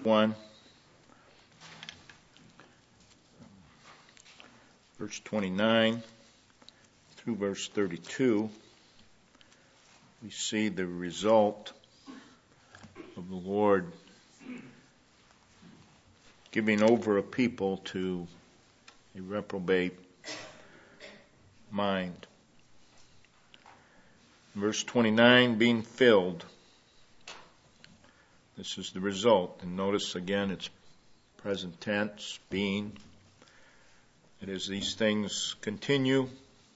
1, verse 29 through verse 32, we see the result of the Lord giving over a people to a reprobate mind. Verse 29, being filled. This is the result. And notice again it's present tense, being. It is these things continue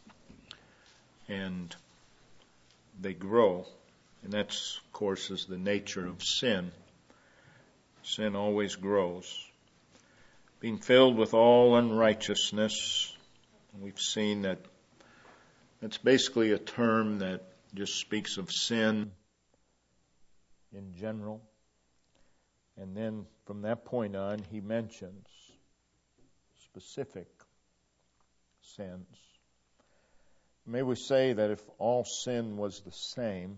and they grow. And that's, of course, is the nature of sin. Sin always grows. Being filled with all unrighteousness. We've seen that that's basically a term that just speaks of sin in general. And then from that point on, he mentions specific sins. May we say that if all sin was the same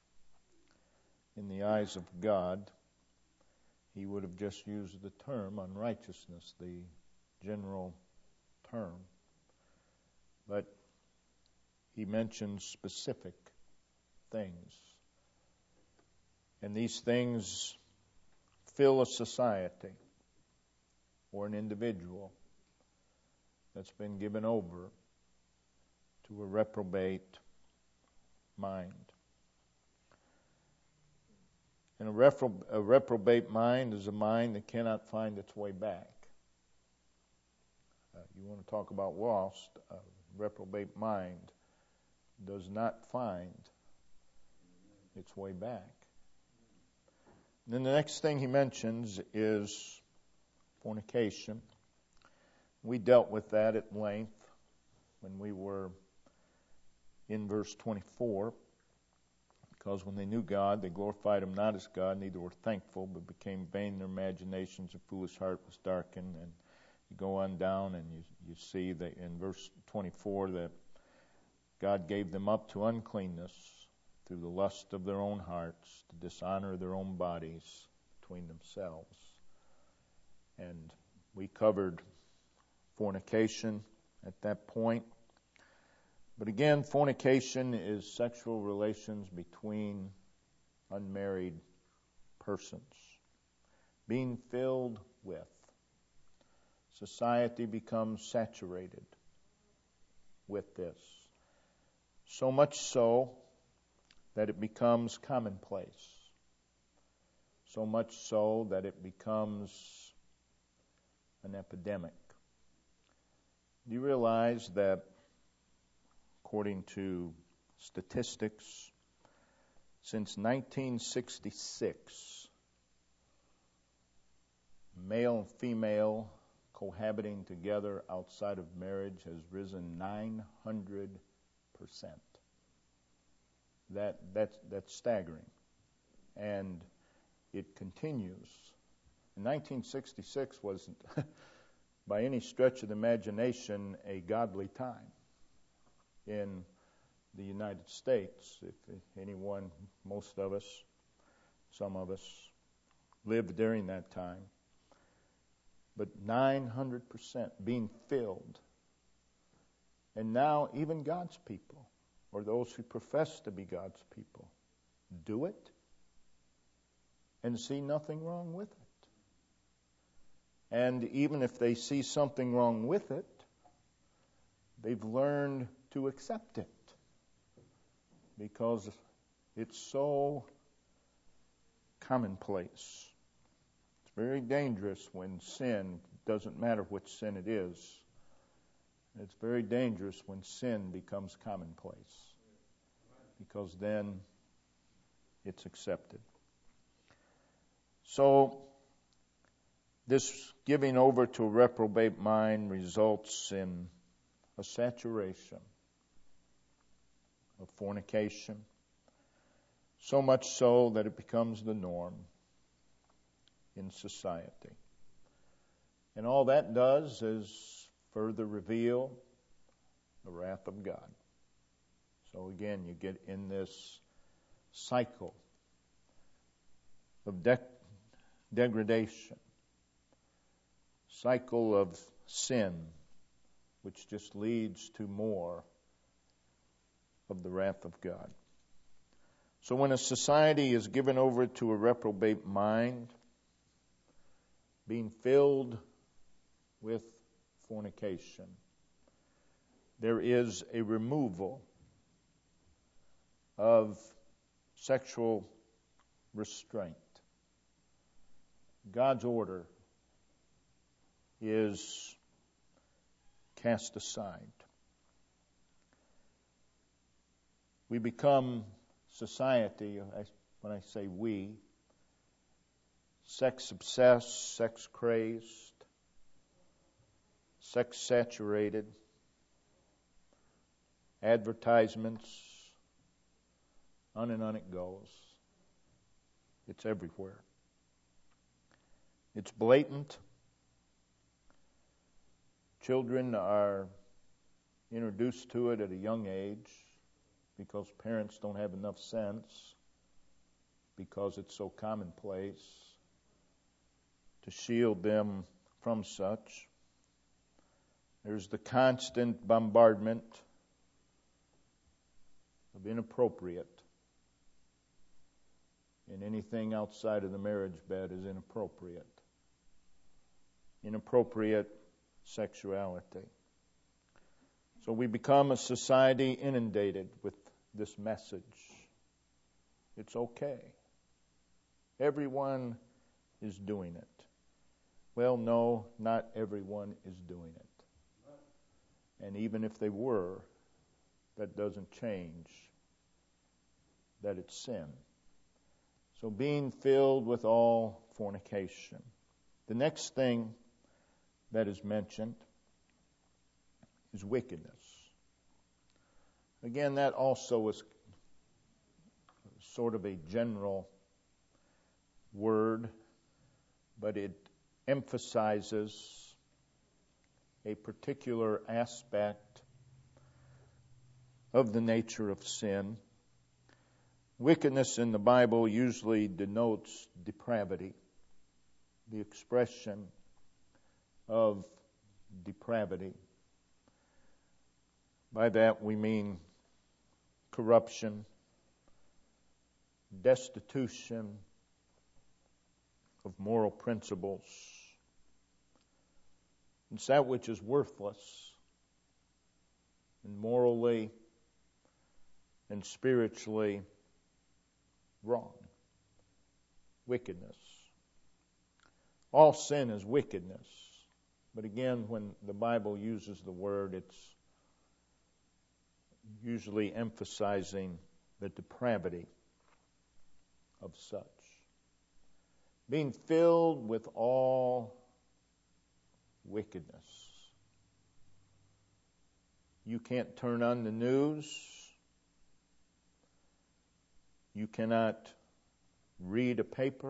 in the eyes of God, he would have just used the term unrighteousness, the general term. But he mentions specific things. And these things fill a society or an individual that's been given over to a reprobate mind. And a reprobate mind is a mind that cannot find its way back. You want to talk about lost, a reprobate mind does not find its way back. And then the next thing he mentions is fornication. We dealt with that at length when we were in verse 24. Because when they knew God, they glorified Him not as God, neither were thankful, but became vain in their imaginations, a foolish heart was darkened. And you go on down and you see that in verse 24 that God gave them up to uncleanness through the lust of their own hearts, to dishonor their own bodies between themselves. And we covered fornication at that point. But again, fornication is sexual relations between unmarried persons. Being filled with. Society becomes saturated with this. So much so that it becomes commonplace. So much so that it becomes an epidemic. Do you realize that according to statistics, since 1966, male and female cohabiting together outside of marriage has risen 900%. That's staggering. And it continues. In 1966 wasn't, by any stretch of the imagination, a godly time in the United States. If anyone, most of us, some of us, lived during that time. But 900% being filled. And now even God's people, or those who profess to be God's people, do it and see nothing wrong with it. And even if they see something wrong with it, they've learned to accept it because it's so commonplace. It's very dangerous when sin, doesn't matter which sin it is, it's very dangerous when sin becomes commonplace because then it's accepted. So this giving over to a reprobate mind results in a saturation of fornication, so much so that it becomes the norm in society. And all that does is further reveal the wrath of God. So again, you get in this cycle of degradation, cycle of sin, which just leads to more of the wrath of God. So when a society is given over to a reprobate mind, being filled with fornication, there is a removal of sexual restraint. God's order is cast aside. We become society, when I say we, sex-obsessed, sex-crazed, sex-saturated, advertisements, on and on it goes. It's everywhere. It's blatant. Children are introduced to it at a young age because parents don't have enough sense, because it's so commonplace, to shield them from such. There's the constant bombardment of inappropriate. And anything outside of the marriage bed is inappropriate. Inappropriate sexuality. So we become a society inundated with this message. It's okay. Everyone is doing it. Well, no, not everyone is doing it. And even if they were, that doesn't change that it's sin. So being filled with all fornication. The next thing that is mentioned is wickedness. Again, that also is sort of a general word, but it emphasizes a particular aspect of the nature of sin. Wickedness in the Bible usually denotes depravity, the expression of depravity. By that we mean corruption, destitution of moral principles. It's that which is worthless and morally and spiritually wrong. Wickedness. All sin is wickedness. But again, when the Bible uses the word, it's usually emphasizing the depravity of such. Being filled with all wickedness. You can't turn on the news. You cannot read a paper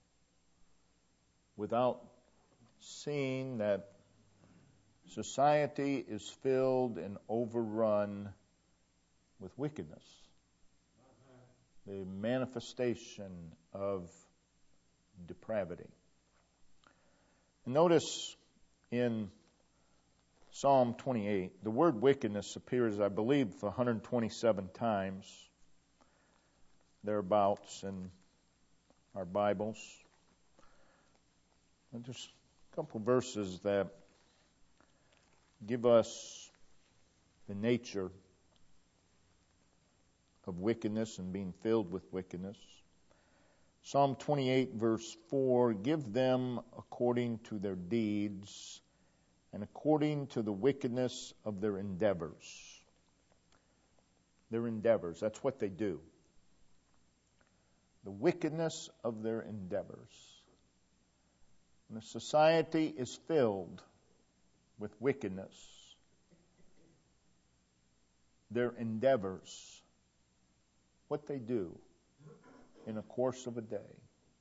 without seeing that society is filled and overrun with wickedness. The manifestation of depravity. And notice in Psalm 28, the word wickedness appears, I believe, 127 times, thereabouts, in our Bibles. And there's a couple verses that give us the nature of wickedness and being filled with wickedness. Psalm 28, verse 4, give them according to their deeds and according to the wickedness of their endeavors. Their endeavors, that's what they do. The wickedness of their endeavors. When a society is filled with wickedness, their endeavors, what they do in a course of a day,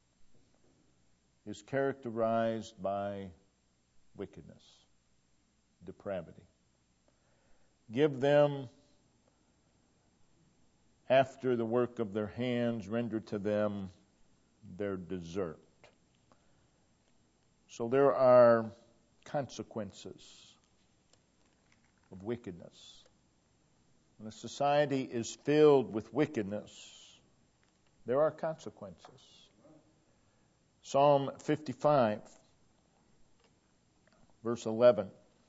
is characterized by wickedness, depravity. Give them after the work of their hands, render to them their desert. So there are consequences of wickedness. When a society is filled with wickedness, there are consequences. Psalm 55, verse 11.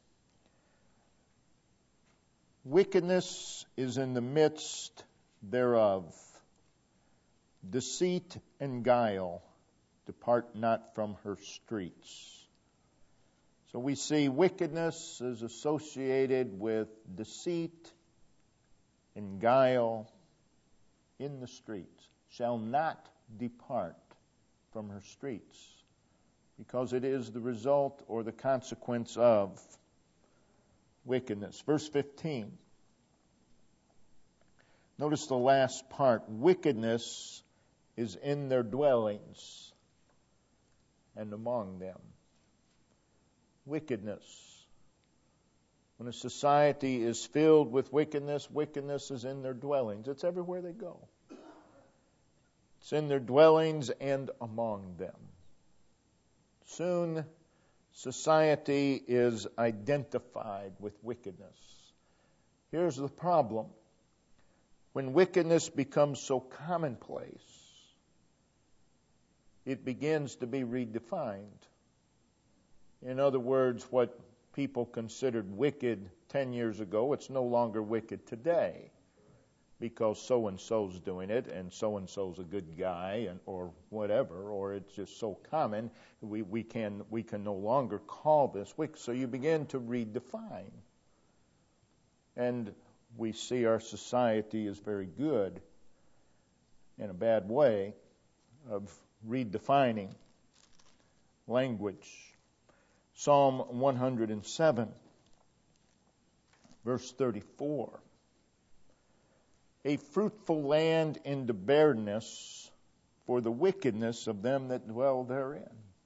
Wickedness is in the midst thereof. Deceit and guile depart not from her streets. So we see wickedness is associated with deceit and guile in the streets. Shall not depart from her streets, because it is the result or the consequence of wickedness. Verse 15. Notice the last part. Wickedness is in their dwellings and among them. Wickedness. When a society is filled with wickedness, wickedness is in their dwellings. It's everywhere they go. It's in their dwellings and among them. Soon, society is identified with wickedness. Here's the problem. When wickedness becomes so commonplace, it begins to be redefined. In other words, what people considered wicked 10 years ago, it's no longer wicked today, because so-and-so's doing it, and so-and-so's a good guy, or whatever, or it's just so common, we can no longer call this wicked. So you begin to redefine. And we see our society is very good, in a bad way, of redefining language. Psalm 107, verse 34. A fruitful land into barrenness for the wickedness of them that dwell therein.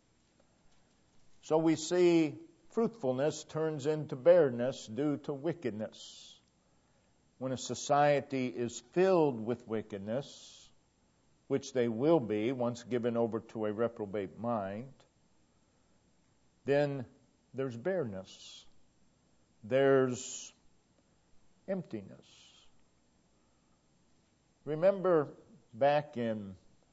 So we see fruitfulness turns into barrenness due to wickedness. When a society is filled with wickedness, which they will be once given over to a reprobate mind, then there's barrenness. There's emptiness. Remember back in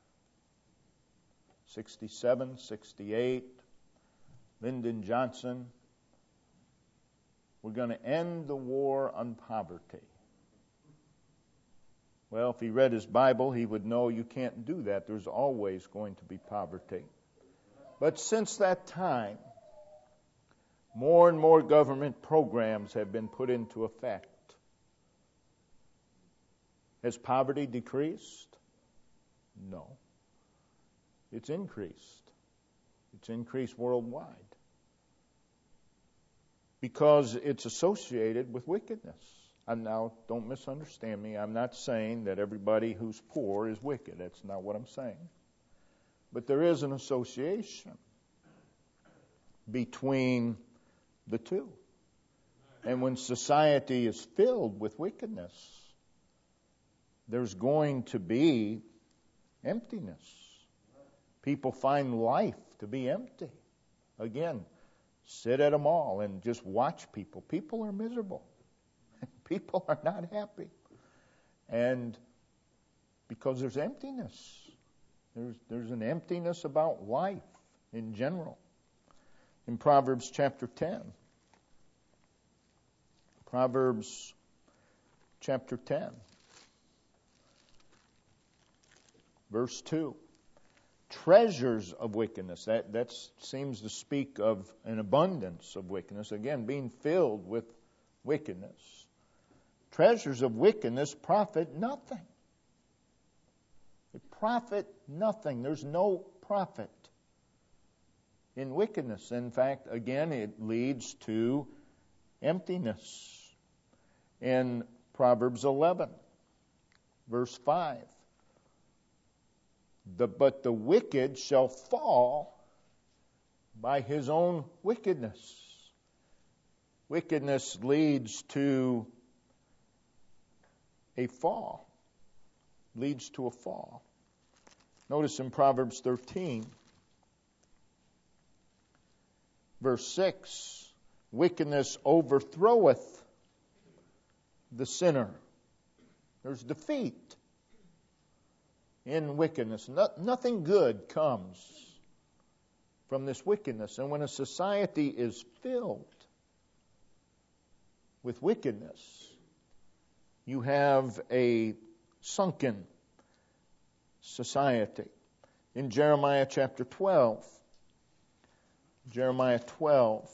67, 68, Lyndon Johnson, we're going to end the war on poverty. Well, if he read his Bible, he would know you can't do that. There's always going to be poverty. But since that time, more and more government programs have been put into effect. Has poverty decreased? No. It's increased. It's increased worldwide. Because it's associated with wickedness. And now, don't misunderstand me. I'm not saying that everybody who's poor is wicked. That's not what I'm saying. But there is an association between the two. And when society is filled with wickedness, there's going to be emptiness. People find life to be empty. Again, sit at a mall and just watch people. People are miserable. People are not happy. And because there's emptiness. There's an emptiness about life in general. In Proverbs chapter 10. Proverbs chapter 10. Verse 2. Treasures of wickedness. That seems to speak of an abundance of wickedness. Again, being filled with wickedness. Treasures of wickedness profit nothing. They profit nothing. There's no profit in wickedness. In fact, again, it leads to emptiness. In Proverbs 11, verse 5. But the wicked shall fall by his own wickedness. Wickedness leads to a fall. Leads to a fall. Notice in Proverbs 13, Verse 6, wickedness overthroweth the sinner. There's defeat in wickedness. Nothing good comes from this wickedness. And when a society is filled with wickedness, you have a sunken society. In Jeremiah chapter 12, Jeremiah 12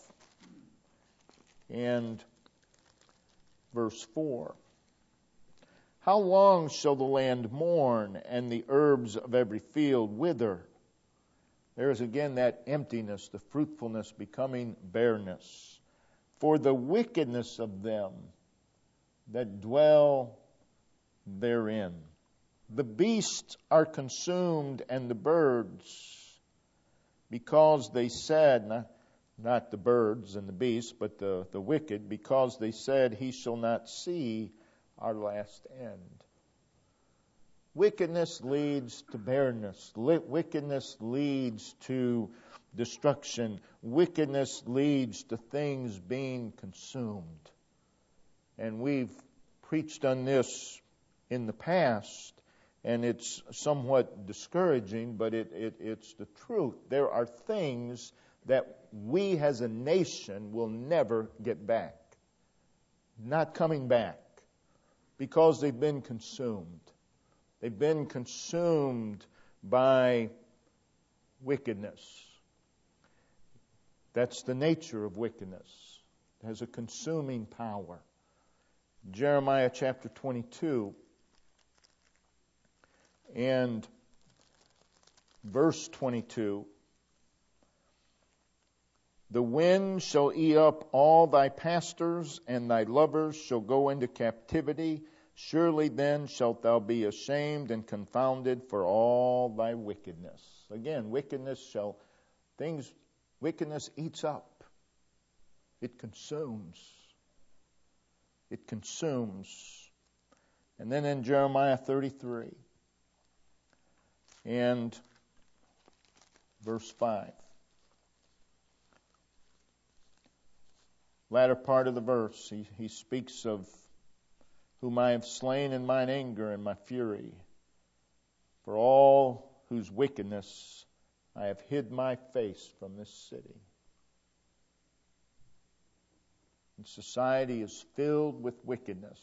and verse 4. How long shall the land mourn and the herbs of every field wither? There is again that emptiness, the fruitfulness becoming barrenness. For the wickedness of them that dwell therein. The beasts are consumed and the birds, because they said, not the birds and the beasts, but the wicked, because they said, he shall not see our last end. Wickedness leads to barrenness. Wickedness leads to destruction. Wickedness leads to things being consumed. And we've preached on this in the past, and it's somewhat discouraging, but it's the truth. There are things that we as a nation will never get back. Not coming back. Because they've been consumed. They've been consumed by wickedness. That's the nature of wickedness. It has a consuming power. Jeremiah chapter 22 and verse 22. The wind shall eat up all thy pastors, and thy lovers shall go into captivity. Surely then shalt thou be ashamed and confounded for all thy wickedness. Again, wickedness eats up. It consumes. It consumes. And then in Jeremiah 33 and verse 5. Latter part of the verse, he speaks of whom I have slain in mine anger and my fury. For all whose wickedness I have hid my face from this city. And society is filled with wickedness.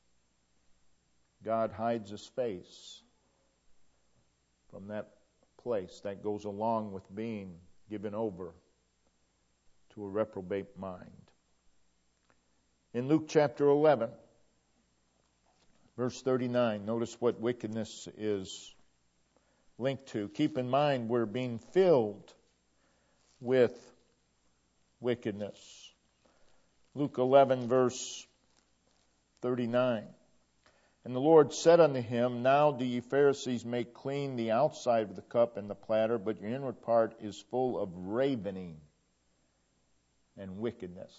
God hides his face from that place. That goes along with being given over to a reprobate mind. In Luke chapter 11, verse 39, notice what wickedness is linked to. Keep in mind we're being filled with wickedness. Luke 11, verse 39. And the Lord said unto him, Now do ye Pharisees make clean the outside of the cup and the platter, but your inward part is full of ravening and wickedness.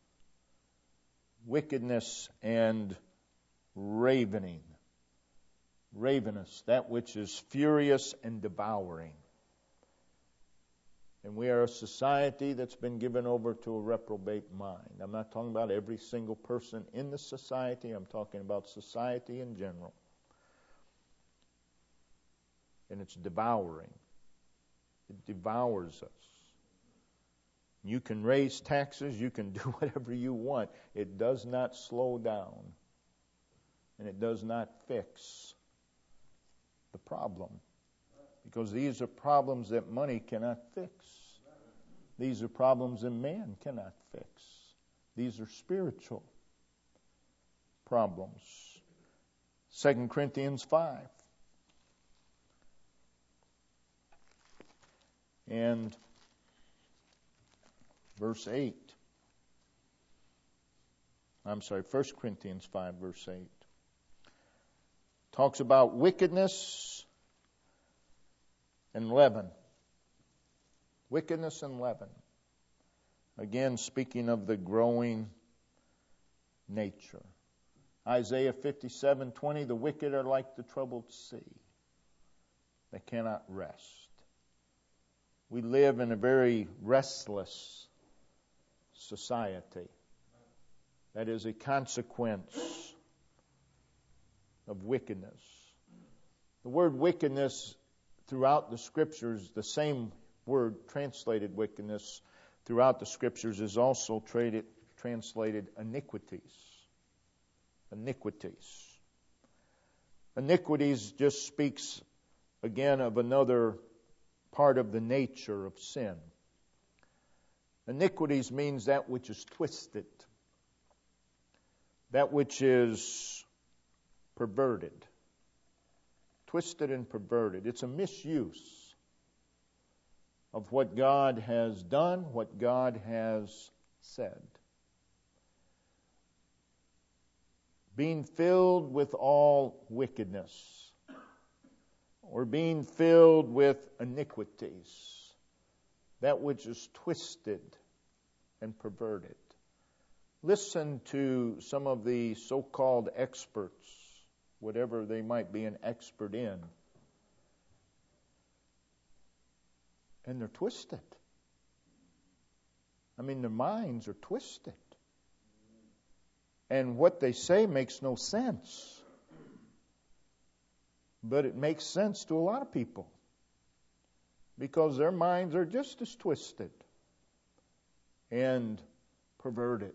Wickedness and ravening. Ravenous, that which is furious and devouring. And we are a society that's been given over to a reprobate mind. I'm not talking about every single person in the society. I'm talking about society in general. And it's devouring. It devours us. You can raise taxes, you can do whatever you want. It does not slow down. And it does not fix the problem. Because these are problems that money cannot fix. These are problems that man cannot fix. These are spiritual problems. 2 Corinthians 5. And verse 8. 1 Corinthians 5, verse 8. Talks about wickedness and leaven. Wickedness and leaven. Again, speaking of the growing nature. Isaiah 57:20, the wicked are like the troubled sea. They cannot rest. We live in a very restless society. That is a consequence of wickedness. The word wickedness throughout the Scriptures, the same word translated wickedness throughout the Scriptures, is also translated iniquities. Iniquities. Iniquities just speaks again of another part of the nature of sin. Iniquities means that which is twisted, that which is perverted. Twisted and perverted. It's a misuse of what God has done, what God has said. Being filled with all wickedness, or being filled with iniquities, that which is twisted and perverted. Listen to some of the so-called experts, whatever they might be an expert in, and they're twisted. I mean, their minds are twisted. And what they say makes no sense. But it makes sense to a lot of people, because their minds are just as twisted and perverted.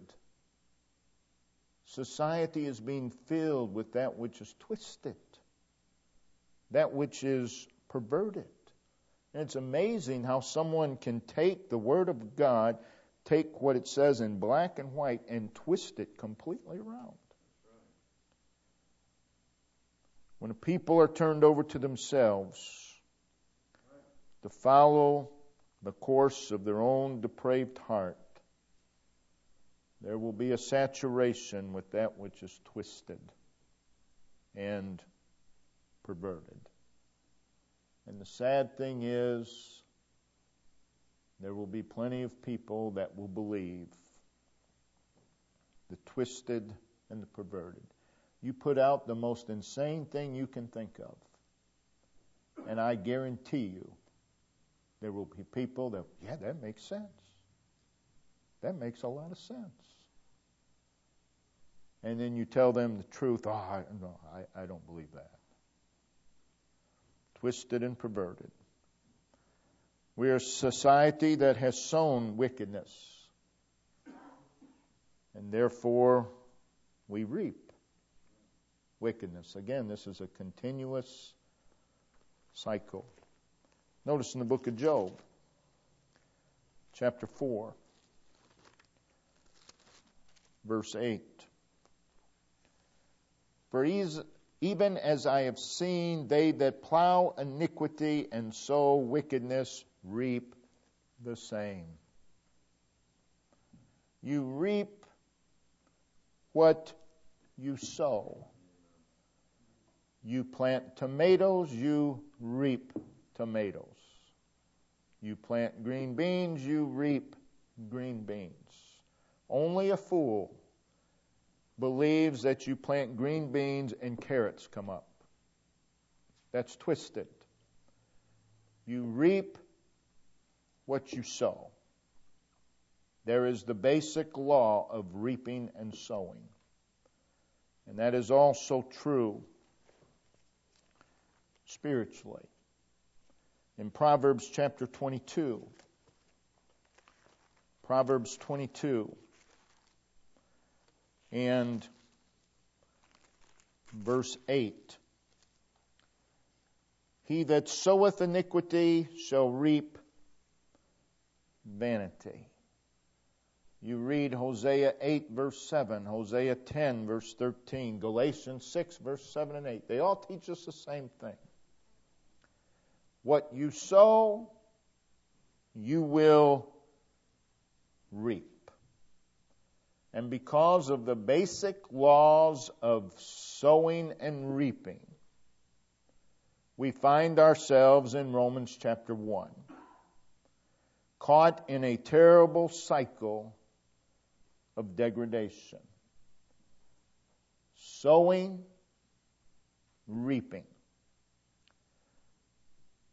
Society is being filled with that which is twisted, that which is perverted. And it's amazing how someone can take the Word of God, take what it says in black and white, and twist it completely around. When people are turned over to themselves to follow the course of their own depraved heart, there will be a saturation with that which is twisted and perverted. And the sad thing is, there will be plenty of people that will believe the twisted and the perverted. You put out the most insane thing you can think of, and I guarantee you there will be people that, yeah, that makes sense. That makes a lot of sense. And then you tell them the truth. I don't believe that. Twisted and perverted. We are a society that has sown wickedness, and therefore we reap wickedness. Again, this is a continuous cycle. Notice in the book of Job, chapter 4, verse 8. For even as I have seen, they that plow iniquity and sow wickedness reap the same. You reap what you sow. You plant tomatoes, you reap tomatoes. You plant green beans, you reap green beans. Only a fool believes that you plant green beans and carrots come up. That's twisted. You reap what you sow. There is the basic law of reaping and sowing. And that is also true spiritually. In Proverbs chapter 22, Proverbs 22 and verse 8. He that soweth iniquity shall reap vanity. You read Hosea 8 verse 7, Hosea 10 verse 13, Galatians 6 verse 7 and 8. They all teach us the same thing. What you sow, you will reap. And because of the basic laws of sowing and reaping, we find ourselves in Romans chapter 1, caught in a terrible cycle of degradation. Sowing, reaping.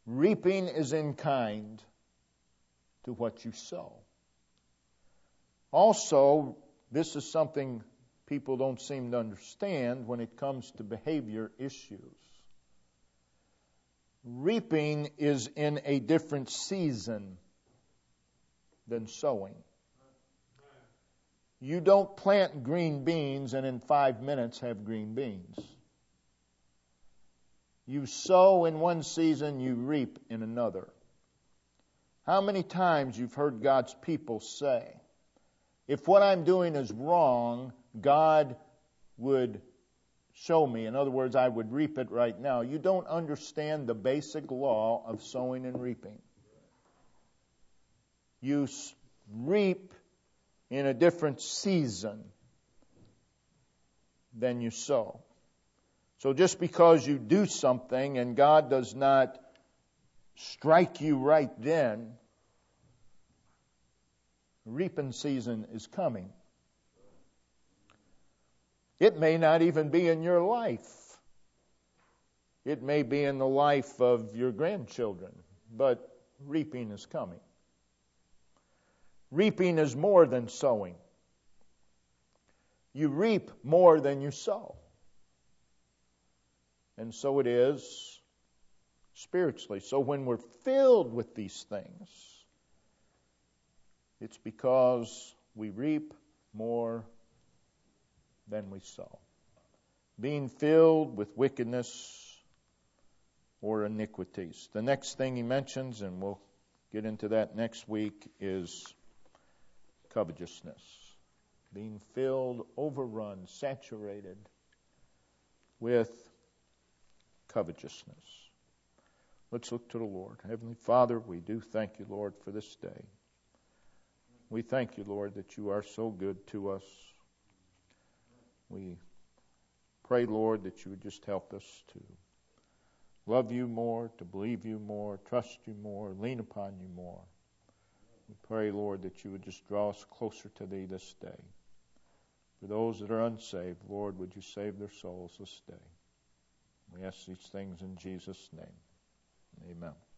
Reaping is in kind to what you sow. Also, this is something people don't seem to understand when it comes to behavior issues. Reaping is in a different season than sowing. You don't plant green beans and in 5 minutes have green beans. You sow in one season, you reap in another. How many times you've heard God's people say, if what I'm doing is wrong, God would show me. In other words, I would reap it right now. You don't understand the basic law of sowing and reaping. You reap in a different season than you sow. So just because you do something and God does not strike you right then, reaping season is coming. It may not even be in your life. It may be in the life of your grandchildren, but reaping is coming. Reaping is more than sowing. You reap more than you sow. And so it is spiritually. So when we're filled with these things, it's because we reap more than we sow. Being filled with wickedness or iniquities. The next thing he mentions, and we'll get into that next week, is covetousness. Being filled, overrun, saturated with covetousness. Let's look to the Lord. Heavenly Father, we do thank you, Lord, for this day. We thank you, Lord, that you are so good to us. We pray, Lord, that you would just help us to love you more, to believe you more, trust you more, lean upon you more. We pray, Lord, that you would just draw us closer to thee this day. For those that are unsaved, Lord, would you save their souls this day? We ask these things in Jesus' name. Amen.